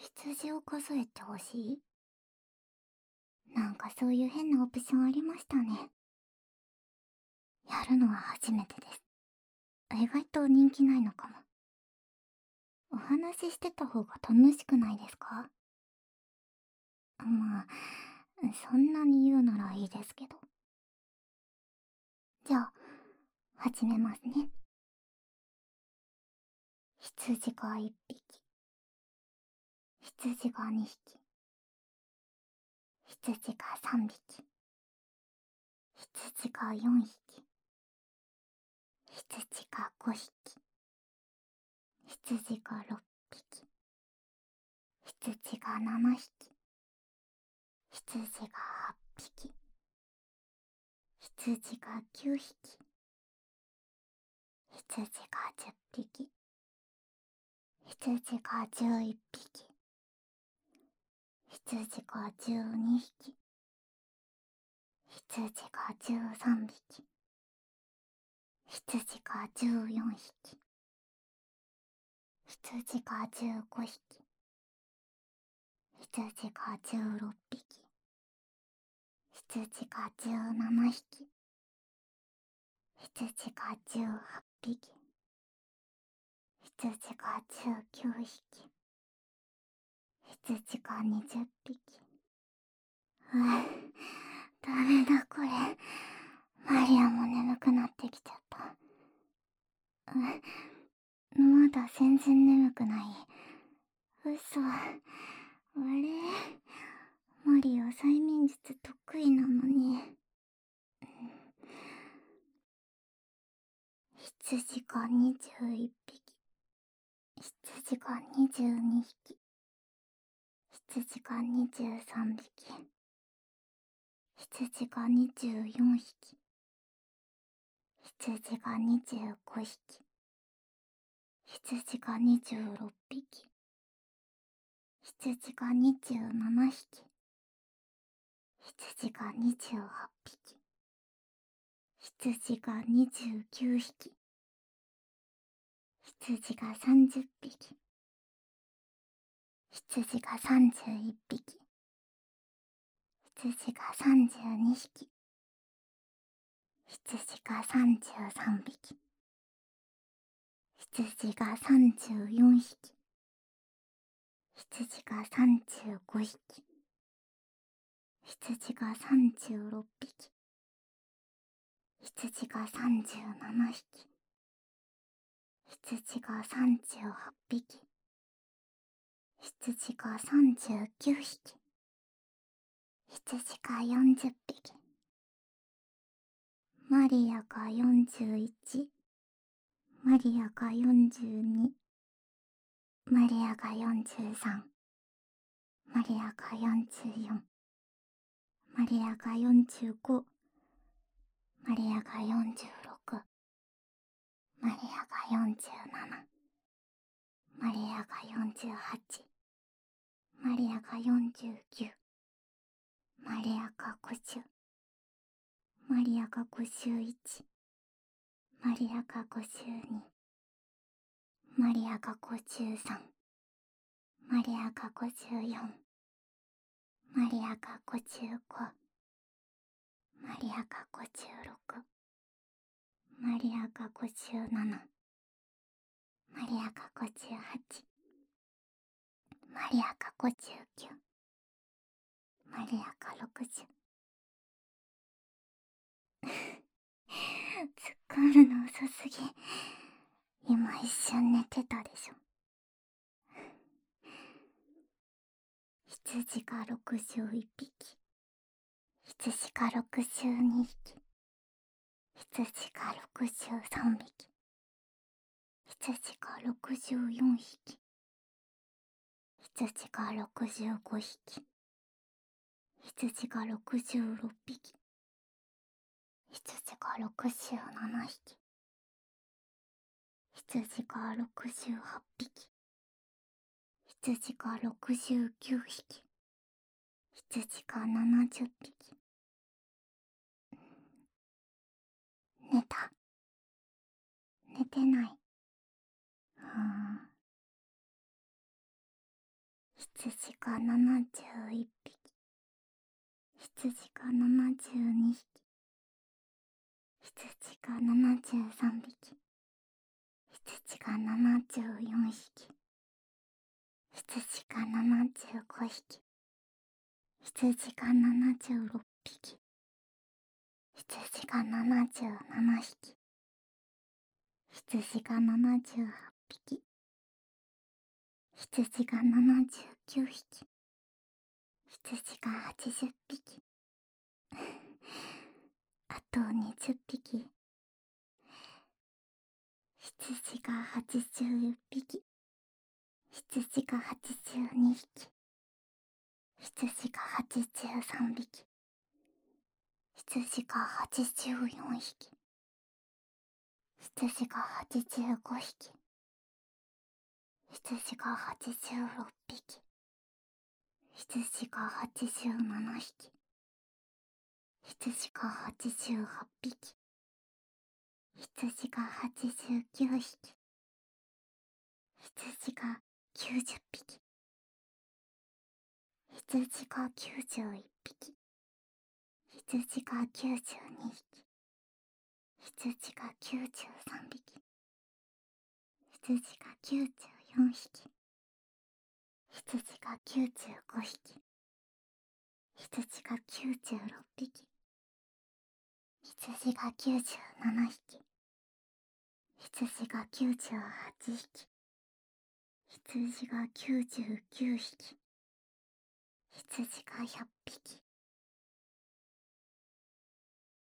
羊を数えてほしい？なんかそういう変なオプションありましたね。やるのは初めてです。意外と人気ないのかも。お話ししてた方が楽しくないですか？まあ、そんなに言うならいいですけど。じゃあ、始めますね。羊が1匹。羊が2匹。羊が3匹。羊が4匹。羊が5匹。羊が6匹。羊が7匹。羊が8匹。羊が9匹。羊が10匹。羊が11匹。羊が12匹。羊が13匹。羊が14匹。羊が15匹。羊が16匹。羊が17匹。羊が18匹。羊が19匹。羊が20匹。ダメだこれ。マリアも眠くなってきちゃった。まだ全然眠くない。嘘。あれ、マリア催眠術得意なのに。羊が21匹。羊が22匹。羊が23匹。羊が24匹。羊が25匹。羊が26匹。羊が27匹。羊が28匹。羊が29匹。羊が30匹。羊が31匹。羊が32匹。羊が33匹。羊が34匹。羊が35匹。羊が36匹。羊が37匹。羊が38匹。羊が39匹。羊が40匹。マリアが41。マリアが42。マリアが43。マリアが44。マリアが45。マリアが46。マリアが47。マリアが48。マリアが49。マリアが50。マリアが51。マリアが52。マリアが53。マリアが54。マリアが55。マリアが56。マリアが57。マリアが58。マリアが59。マリアが60。突っ込むの遅すぎ。今一瞬寝てたでしょ。羊が61匹。羊が62匹。羊が63匹。羊が64匹。羊が65匹。羊が66匹。羊が67匹。羊が68匹。羊が69匹。羊が70匹。寝た？寝てない。 羊が71匹、羊が72匹、羊が73匹、羊が74匹、羊が75匹、羊が76匹、羊が77匹、羊が78匹、羊が79匹、羊が80匹、あと20匹、羊が81匹、羊が82匹、羊が83匹、羊が84匹、羊が85匹、羊が86匹、羊が87匹、羊が88匹、羊が89匹、羊が90匹、羊が91匹、羊が92匹、羊が93匹、羊が94匹、羊が95匹、羊が96匹、羊が97匹、羊が98匹、羊が99匹、羊が100匹、